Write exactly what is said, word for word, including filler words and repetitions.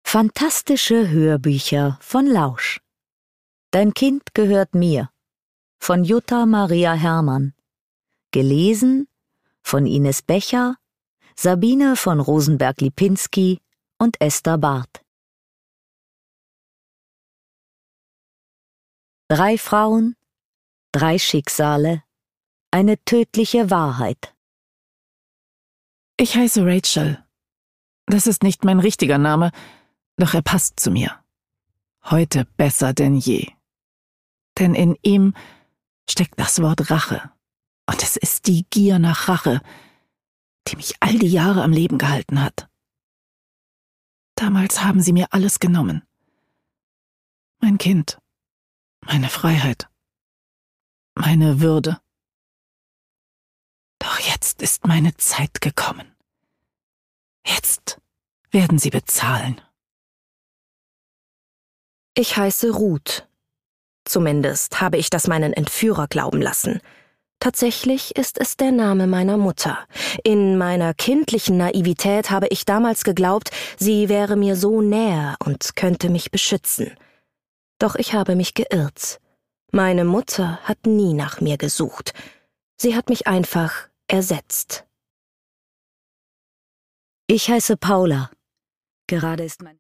Fantastische Hörbücher von Lausch. Dein Kind gehört mir von Jutta Maria Herrmann. Gelesen von Ines Becher, Sabine von Rosenberg-Lipinski und Esther Barth. Drei Frauen, drei Schicksale, eine tödliche Wahrheit. Ich heiße Rachel. Das ist nicht mein richtiger Name, doch er passt zu mir. Heute besser denn je. Denn in ihm steckt das Wort Rache. Und es ist die Gier nach Rache, die mich all die Jahre am Leben gehalten hat. Damals haben sie mir alles genommen. Mein Kind, meine Freiheit, meine Würde. Doch jetzt ist meine Zeit gekommen. Jetzt werden sie bezahlen. Ich heiße Ruth. Zumindest habe ich das meinen Entführer glauben lassen. Tatsächlich ist es der Name meiner Mutter. In meiner kindlichen Naivität habe ich damals geglaubt, sie wäre mir so näher und könnte mich beschützen. Doch ich habe mich geirrt. Meine Mutter hat nie nach mir gesucht. Sie hat mich einfach ersetzt. Ich heiße Paula. Gerade ist mein